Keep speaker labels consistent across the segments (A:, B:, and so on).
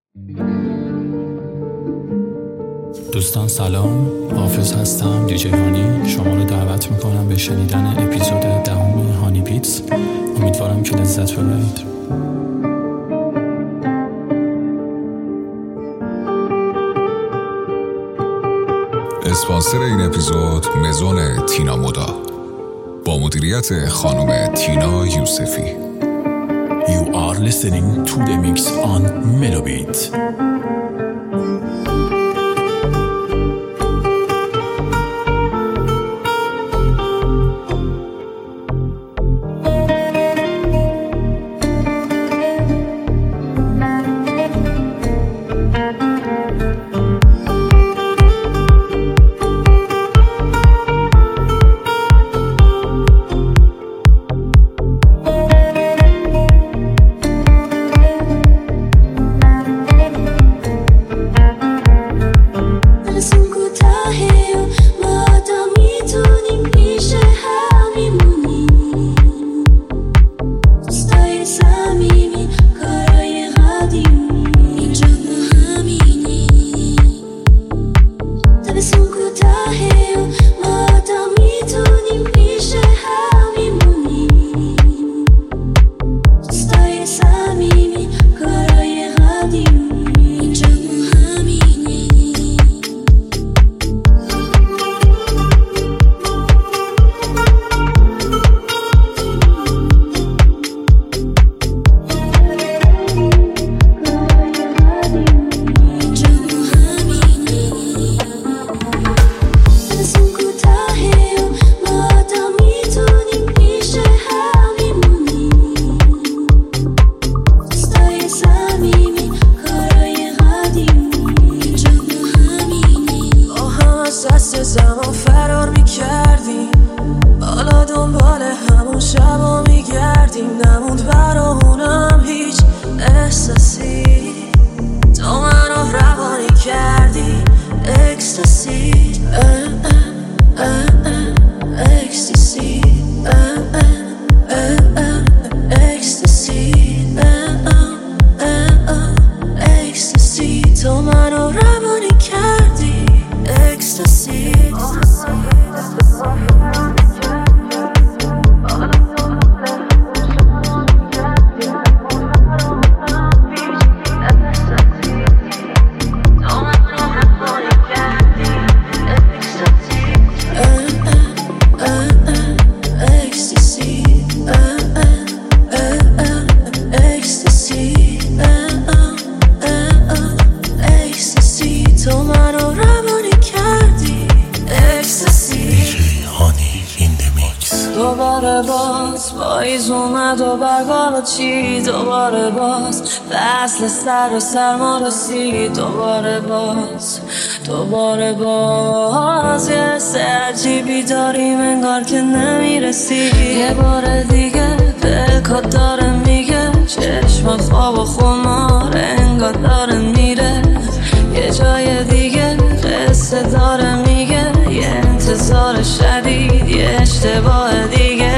A: دوستان سلام، حافظ هستم، دیجی هانی. شما رو دعوت میکنم به شنیدن اپیزود 10 هانی بیتس. امیدوارم که لذت ببرید.
B: اسپانسر این اپیزود مزون تینا مودا با مدیریت خانم تینا یوسفی.
A: You are listening to the mix on Melobit.
C: زمان فرار میکردیم، حالا دنبال همون شبا میگردیم. نموند برامونم هیچ احساسی، تو منو روانی کردی اکستاسی اکستاسی اکستاسی اکستاسی، تو منو روانی کردی اکستاسی. دوباره باز پاییز اومد و برگا چی، دوباره باز فصل سر و سرما رسید. دوباره باز یه سرجیبی داریم انگار که نمیرسی. یه بار دیگه بلکات داره میگه چشمات خواب و خمار انگار داره میره. یه جای دیگه قصه داره میگه یه انتظار شدید، یه اشتباه دیگه.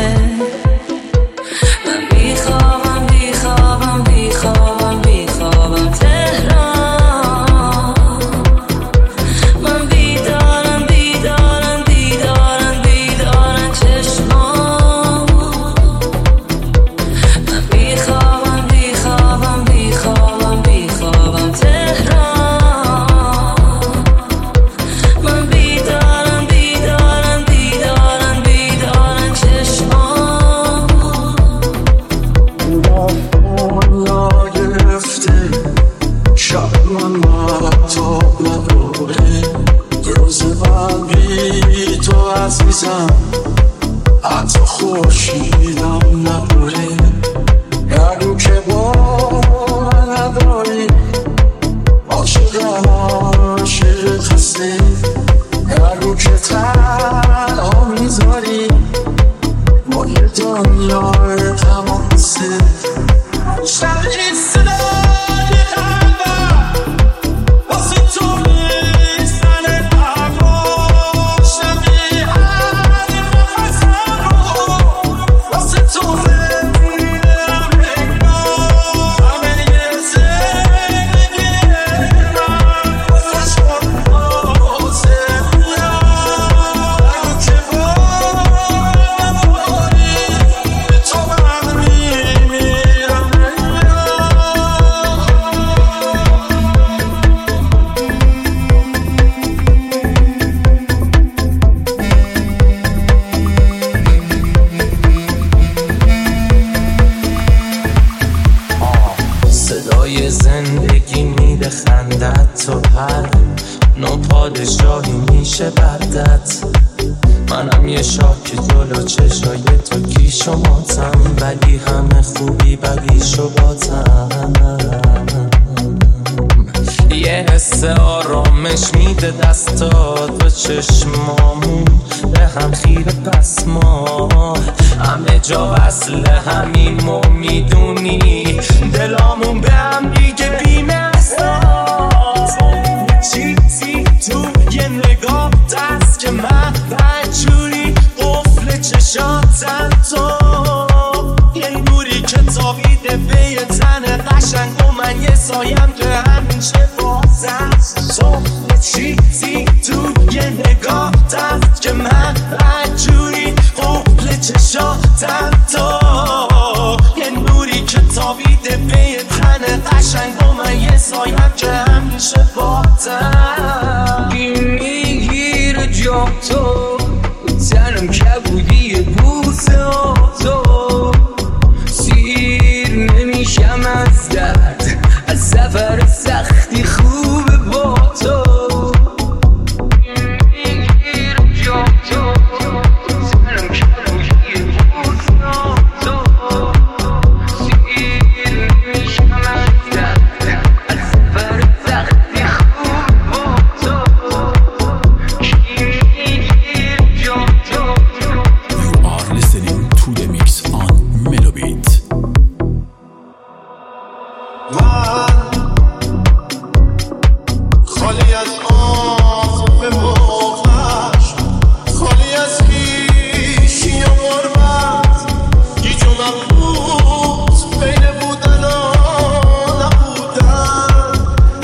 C: من بیخوابم بیخوابم بیخوابم بیخوابم تهران. من بیدارم بیدارم بیدارم بیدارم چشمام. من بیخوابم بیخوابم بیخوابم بیخوابم تهران.
D: حتی خورشیدم نبوره، گردو که با من نداری. عاشق خسته، گردو که تنها میذاری. با یه دنیای تماسه شبیه صدای قلبم واسه تو میزنه پروا. شبیه
E: پای زندگی میده خندت، تو هر نوع پادشاهی میشه بردت. منم یه شاک جلو چشای تو کیش و ماتم، ولی همه خوبی بدیش و باتم. یه حس آرامش میده دستات و چشمامون به هم خیره، پس ما همه جا وصل همیم و میدونی دلامون به هم دیگه بی‌محساس. چیزی تو یه نگاه دست که من بدجوری قفل چشاتم، تو یه نوری که تابیده به یه تن قشنگ و من یه سایم که همیشه بازم. تو یه چیزی تو یه نگاه دست که من بدجوری قفل چشاتم، تو یه نوری که تابیده به یه تن قشنگ و من یه سایم که همیشه بازم.
F: میگیره جا تو تنم کبودی بوسه ها، تو سیر نمیشم از درد، از سفر سختی خوبه با تو. میگیره جا تو تنم کبودی بوسه ها، تو سیر نمیشم از درد، از سفر سختی خوبه با تو.
A: You are listening to the mix on Melobit.
D: خالی از آسم بخش، خالی از خیشی و غربت، گیج و مبهوت بین بودن و نبودن.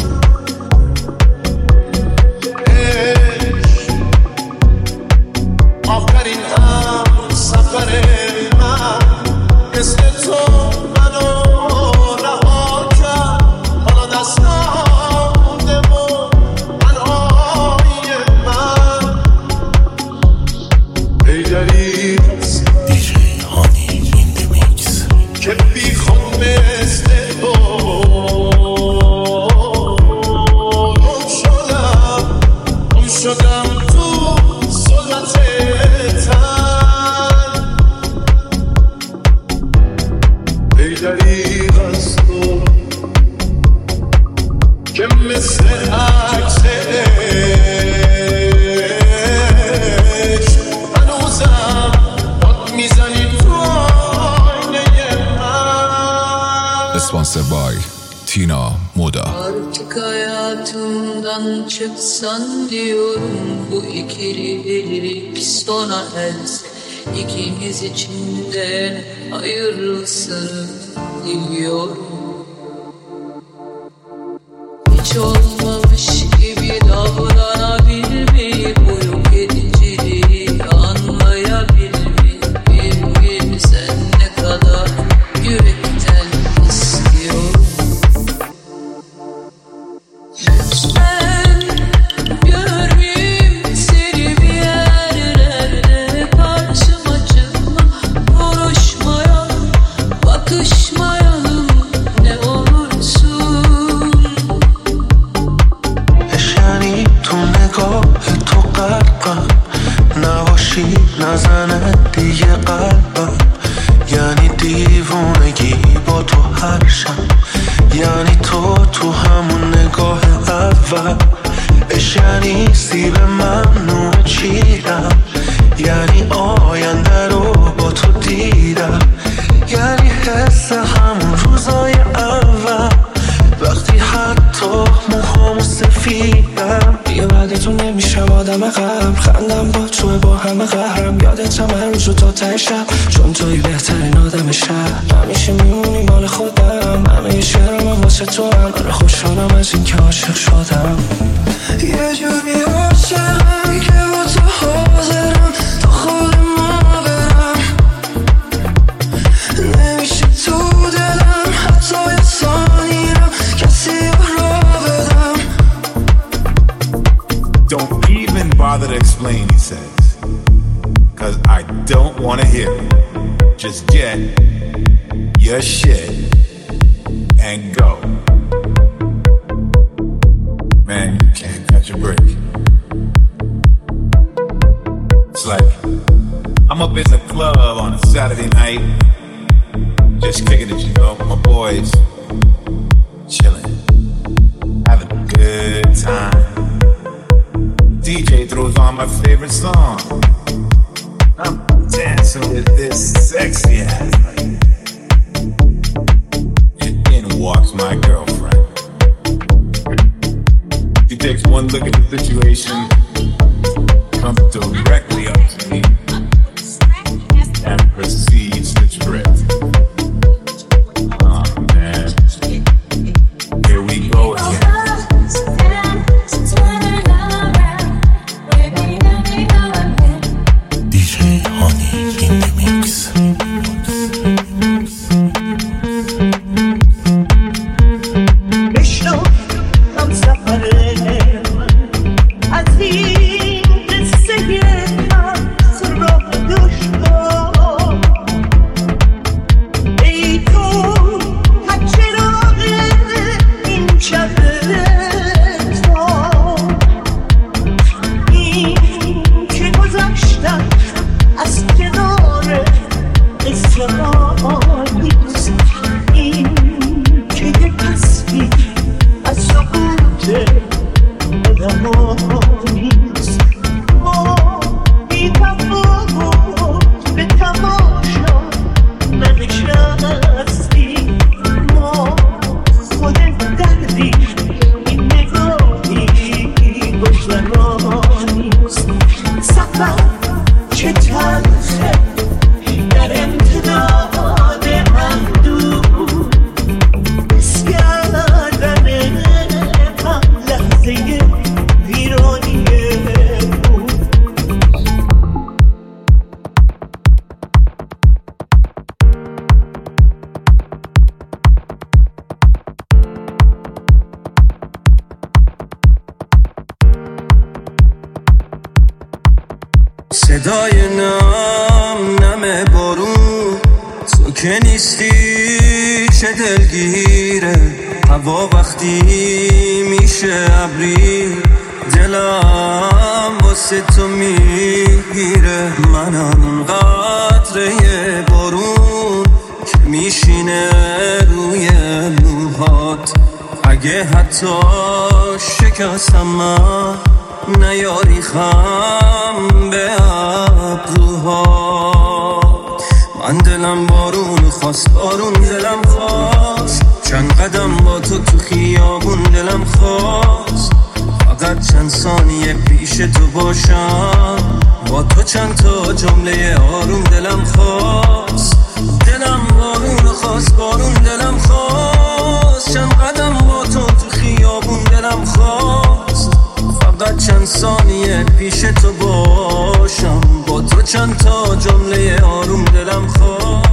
D: آخرین هم سفر من مثل تو منو رها کرد. حالا دستم مونده و تنهای من پیدری هست
A: DJ Honey in the mix.
D: که بیخوام مثل تو گم شدم تو ظلمت تن. پیدری هست تو که مثل عکس عشق هنوزم باد میزنی تو آینه من.
B: Sponsored by Tina Moda.
C: Artık hayatımdan çıksan diyorum, bu ikililik sona erse ikimiz için de hayırlısını diliyorum. Hiç olmamış gibi davranabilmeyi, bu yok ediciliği anlayabilmeyi, bir gün sen ne kadar yürekten istiyorum. Lütfen görmeyeyim seni bir yerlerde, karşıma çıkma, konuşmayalım, bakışmayalım, ne olursun.
D: یعنی تو نگاه تو قلبم نباشی نزنه دیگه قلبم. یعنی دیوونگی با تو هر شب، یعنی تو همون نگاه اول. یعنی سیب ممنوع چیدم، یعنی آینده رو با تو دیدم. یعنی حس همون روزای اول، وقتی حتی موهامو سفیدم. دیگه بعد تو نمیشم آدم قبل، خندم با توه با همه قهرم. یادتم هر روز و تا ته شب، چون توی بهترین آدم شب. همیشه میمونی مال خودم، همه شعرم هم واسه تو هم. آره خوشحالم از این که عاشق شدم. یه جوری عاشقم که با تو حاضرم تا خود ما برم. نمیشه تو دلم حتی یه ثانیرم کسی را بدم.
G: Don't even bother to explain, he says, 'cause I don't want to hear it. Just get your shit and go. I'm up in the club on a Saturday night, just kicking it, you know, with my boys, chilling, having a good time. DJ throws on my favorite song. I'm dancing with this sexy ass lady. And in walks my girlfriend. She takes one look at the situation, comes directly up to me, and proceeds to trip. Oh man, here we go again.
H: DJ Honey in the mix.
I: صدای نم بارون تو که نیستی چه دلگیره هوا وقتی میشه ابری دلم واسه تو میگیره منم اون قطره بارون که میشینه روی موهات اگه حتی شکستم من نیاری خم به ابروها من دلم بارون خواست بارون دلم خواست چند قدم با تو خیابون دلم خواست فقط چند ثانیه پیش تو باشم با تو چند تا جمله آروم دلم خواست دلم بارون خواست بارون دلم خواست چند قدم با تو خیابون دلم خواست فقط چند ثانیه پیش تو باشم با تو چند تا جمله آروم دلم خواست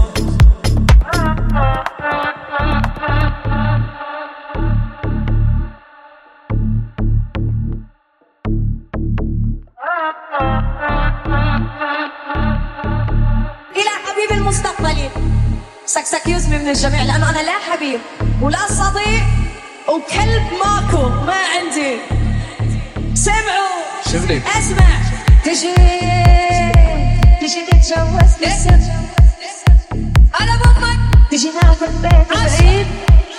C: إلى حبيب المستقبلي سكسك يزمي من الجميع لأنه أنا لا حبيب ولا صديق وكلب ماكو ما عندي سمعوا
A: شوفني
C: اسمع تجي تتجوزني أنا بطلق تجي ناخذ بيت بعيد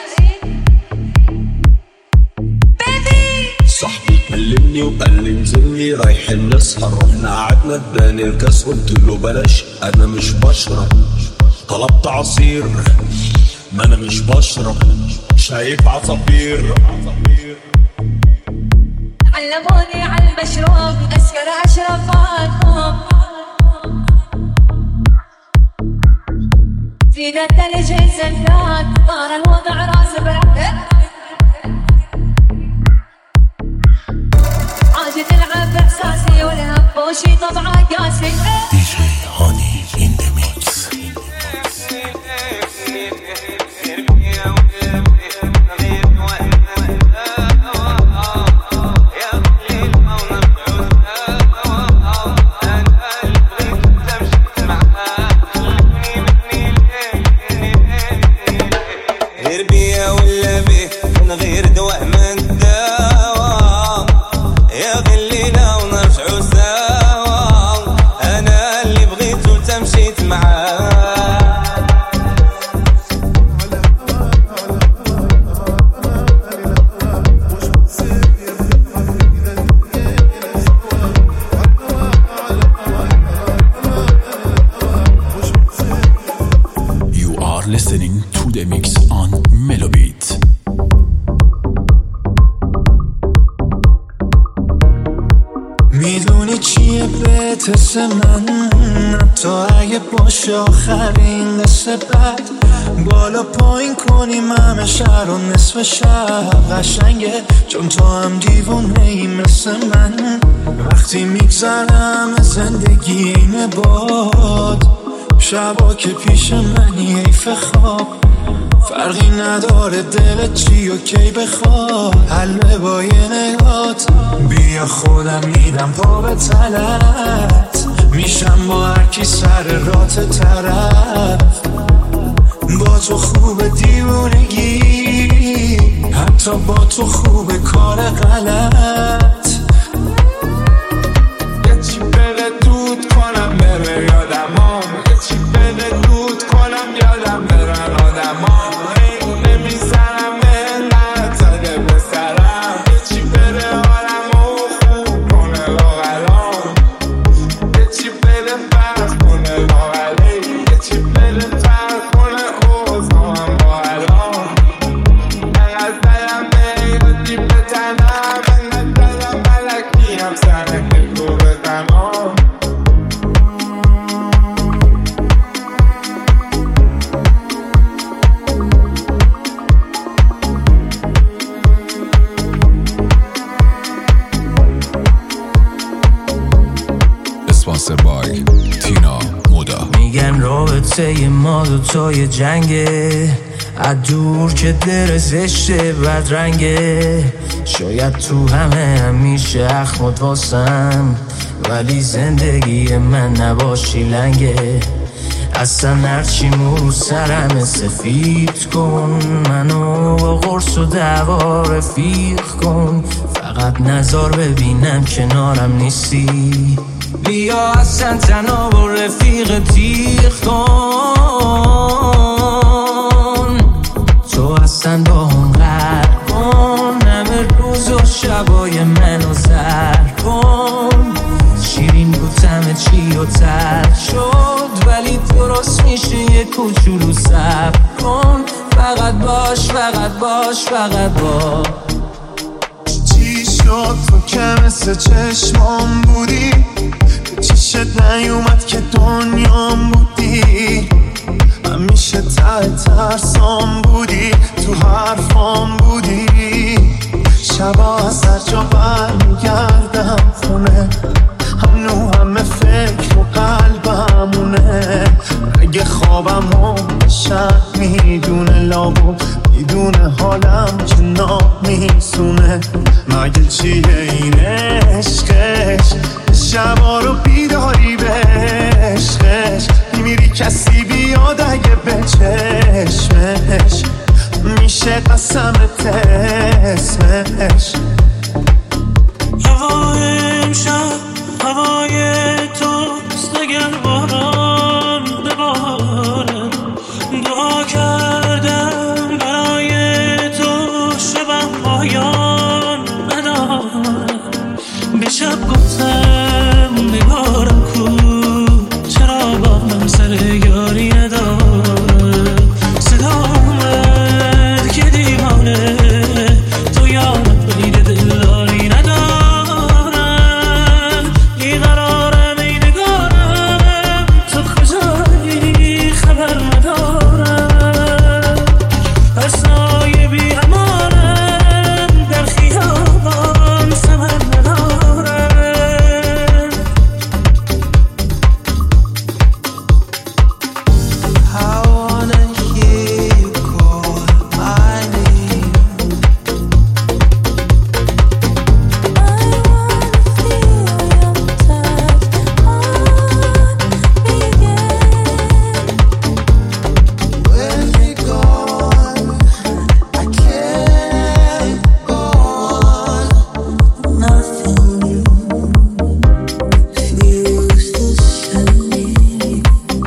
C: بيبي
J: صاحبي كلمني وقال لي انزلني رايحين نسهر رحنا قعدنا اداني الكاس قلت له بلاش انا مش بشرب طلبت عصير ما انا مش بشرب شايف عصافير
C: علموني على المشروب اسكر اشرب معكم فينا الثلج زناد طار الوضع راس بركه عادي تلعب باحساسي والهم بوشي طبعا قاسي
H: DJ Honey in the mix.
J: يا غلينا ونرجعوا سوا انا اللي بغيتو
D: بهت اسم من، حتی اگه باشه آخرین قصه بد. بالا پایین کنیم همه شهر و نصف شب قشنگه، چون تو هم دیوونه ای مثل من. وقتی میگذرم زندگی اینه باد، شبا که پیش منی حیف خواب. فرقی نداره دلت چی و کی بخواد، حل با یه نگات. بیا خودم میدم پا به تلت، میشم با هرکی سر رات طرف. با تو خوب دیوونگی، حتی با تو خوب کار غلط.
K: یه چی بره دود کنم بره یادمام، یه چی بره دود کنم یادم برن آدمام. نمیزنم انقدر زده به سرم، یه چی بره حالمو خوب کنه لاغرام. یه چی بره فرق کنه لاغری، یه چی بره فرق کنه اوزام با الان. انقدر دلم بیادی به تنم، انقدر دلم ملکی هم سنه که رو بزنم.
B: اسپانسر بای تینا مودا.
L: میگن رابطه ما دوتای جنگه، از دور که در زشته بدرنگه. شاید تو همه همیشه اخمت واسم، ولی زندگی من نباشی لنگه. اصلا هرچی مو سرم سفید کن، منو با قرص و دعوا رفیق کن. فقط نظر ببینم کنارم نیستی، بیا اصلا تنها با رفیق تیغ کن. تو اصلا با هم قرد کن، همه روز و شبای منو زر کن. شیرین بودم چی و تر شد، ولی درست میشه یه کوچولو صبر کن. فقط باش فقط باش فقط باش.
D: چی شد تو که مثل چشمام بودی، چشت نیومد که دنیام بودی. همیشه ته ترسام بودی، تو حرفام بودی. شبا از هر جا برمیگردم خونه، هنو همه فکر و قلبمونه. اگه خوابم شب میدونه لابو، میدونه حالم که نامیسونه. مگه چیه این عشقش، شبا رو بیداری به عشقش. میمیری کسی بیاد اگه به چشمش، میشه قسمت اسمش.
E: هوا امشب هوای توست، اگر باران بباره. دعا کردم برای تو شبم پایان نداره. به شب گفتم نگارم کو، چرا با من سر یاری نداره. صدا اومد که دیوانه، تو یادت بید دلداری ندارم. بیقرارم ای نگارم، تو کجایی خبر ندارم. هر سایه بی امانم، در خیابان ثمر ندارم.
D: I wanna hear you call my name. When you're gone, I can't go on.
C: Nothing feels the same.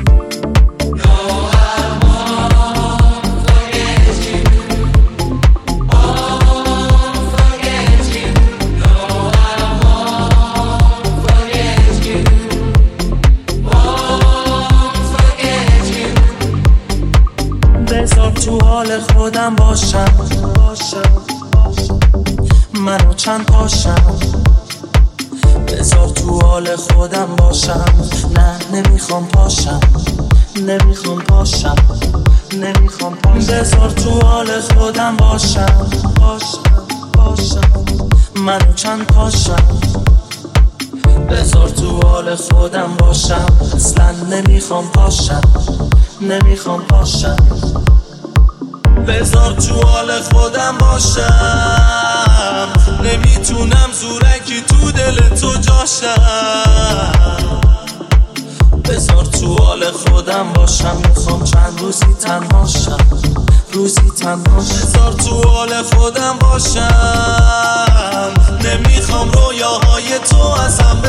L: بذار تو حال خودم باشم، منو چند پاشم.
D: بذار تو حال خودم باشم. نه نمیخوام پاشم، نمیخوام پاشم، نمیخوام پاشم. بذار تو حال خودم باشم، باشم منو چند پاشم. بذار تو حال خودم باشم. اصلا نمیخوام پاشم، نمیخوام پاشم. بذار تو حال خودم باشم. نمیتونم زورکی تو دل تو جاشم. بذار تو حال خودم باشم. میخوام چند روزی تنهاشم، روزی تنهاشم. بذار تو حال خودم باشم. نمیخوام رویاهای تو ازم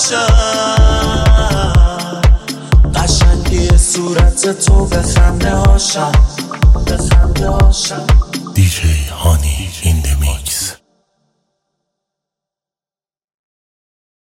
D: بپاشم. قشنگی صورت تو به خنده هاشم، به خنده هاشم.
H: دیجی هانی.